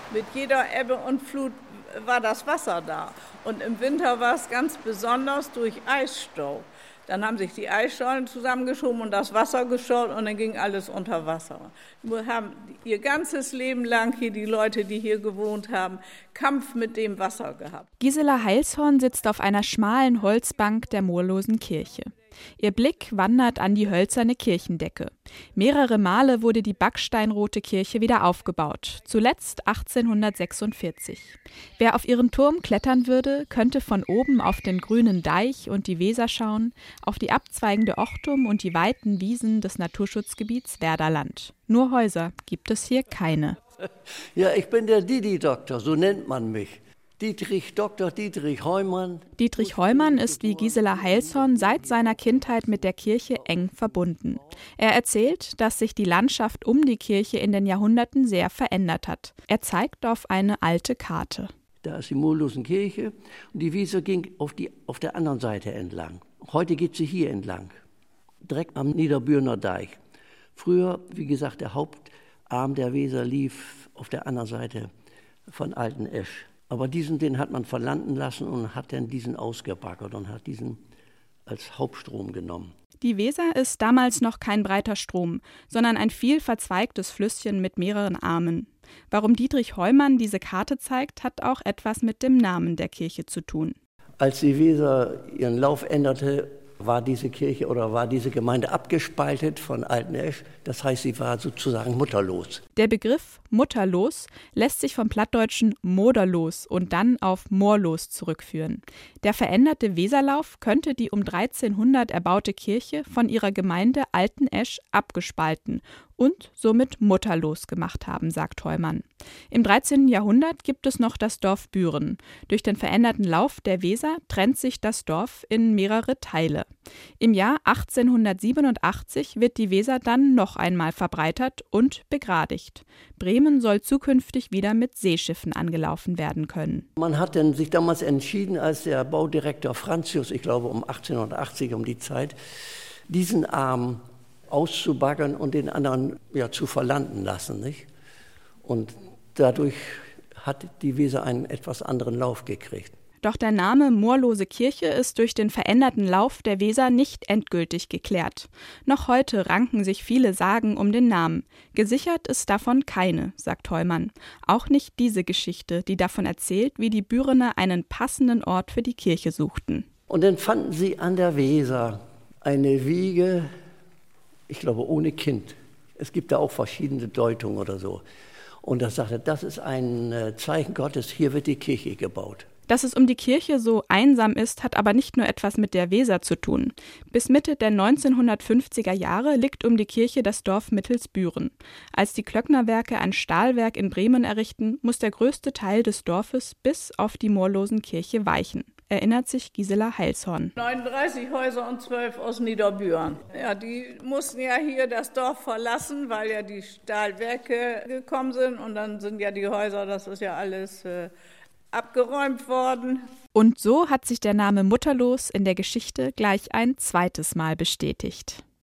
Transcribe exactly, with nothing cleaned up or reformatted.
Mit jeder Ebbe und Flut war das Wasser da. Und im Winter war es ganz besonders durch Eisstau. Dann haben sich die Eisschollen zusammengeschoben und das Wasser geschaut und dann ging alles unter Wasser. Wir haben ihr ganzes Leben lang hier, die Leute, die hier gewohnt haben, Kampf mit dem Wasser gehabt. Gisela Heilshorn sitzt auf einer schmalen Holzbank der Moorlosen Kirche. Ihr Blick wandert an die hölzerne Kirchendecke. Mehrere Male wurde die backsteinrote Kirche wieder aufgebaut, zuletzt achtzehnhundertsechsundvierzig. Wer auf ihren Turm klettern würde, könnte von oben auf den grünen Deich und die Weser schauen, auf die abzweigende Ochtum und die weiten Wiesen des Naturschutzgebiets Werderland. Nur Häuser gibt es hier keine. Ja, ich bin der Didi-Doktor, so nennt man mich. Dietrich, Doktor Dietrich Heumann. Dietrich Heumann ist wie Gisela Heilshorn seit seiner Kindheit mit der Kirche eng verbunden. Er erzählt, dass sich die Landschaft um die Kirche in den Jahrhunderten sehr verändert hat. Er zeigt auf eine alte Karte. Da ist die Moorlosen Kirche und die Weser ging auf, die, auf der anderen Seite entlang. Heute geht sie hier entlang, direkt am Niederbürner Deich. Früher, wie gesagt, der Hauptarm der Weser lief auf der anderen Seite von Altenesch. Aber diesen, den hat man verlanden lassen und hat dann diesen ausgebaggert und hat diesen als Hauptstrom genommen. Die Weser ist damals noch kein breiter Strom, sondern ein viel verzweigtes Flüsschen mit mehreren Armen. Warum Dietrich Heumann diese Karte zeigt, hat auch etwas mit dem Namen der Kirche zu tun. Als die Weser ihren Lauf änderte, war diese Kirche oder war diese Gemeinde abgespaltet von Altenesch. Das heißt, sie war sozusagen mutterlos. Der Begriff mutterlos lässt sich vom plattdeutschen moderlos und dann auf moorlos zurückführen. Der veränderte Weserlauf könnte die um dreizehnhundert erbaute Kirche von ihrer Gemeinde Altenesch abgespalten und somit mutterlos gemacht haben, sagt Heumann. Im dreizehnten Jahrhundert gibt es noch das Dorf Büren. Durch den veränderten Lauf der Weser trennt sich das Dorf in mehrere Teile. Im Jahr achtzehnhundertsiebenundachtzig wird die Weser dann noch einmal verbreitert und begradigt. Bremen soll zukünftig wieder mit Seeschiffen angelaufen werden können. Man hat dann sich damals entschieden, als der Baudirektor Franzius, ich glaube um achtzehnhundertachtzig um die Zeit, diesen Arm auszubaggern und den anderen ja, zu verlanden lassen. Nicht? Und dadurch hat die Weser einen etwas anderen Lauf gekriegt. Doch der Name Moorlose Kirche ist durch den veränderten Lauf der Weser nicht endgültig geklärt. Noch heute ranken sich viele Sagen um den Namen. Gesichert ist davon keine, sagt Heumann. Auch nicht diese Geschichte, die davon erzählt, wie die Bürener einen passenden Ort für die Kirche suchten. Und dann fanden sie an der Weser eine Wiege, ich glaube ohne Kind. Es gibt da auch verschiedene Deutungen oder so. Und er sagte, das ist ein Zeichen Gottes, hier wird die Kirche gebaut. Dass es um die Kirche so einsam ist, hat aber nicht nur etwas mit der Weser zu tun. Bis Mitte der neunzehnhundertfünfziger Jahre liegt um die Kirche das Dorf Mittelsbüren. Als die Klöcknerwerke ein Stahlwerk in Bremen errichten, muss der größte Teil des Dorfes bis auf die Moorlosen Kirche weichen, erinnert sich Gisela Heilshorn. neununddreißig Häuser und zwölf aus Niederbüren. Ja, die mussten ja hier das Dorf verlassen, weil ja die Stahlwerke gekommen sind und dann sind ja die Häuser, das ist ja alles äh, abgeräumt worden. Und so hat sich der Name Mutterlos in der Geschichte gleich ein zweites Mal bestätigt.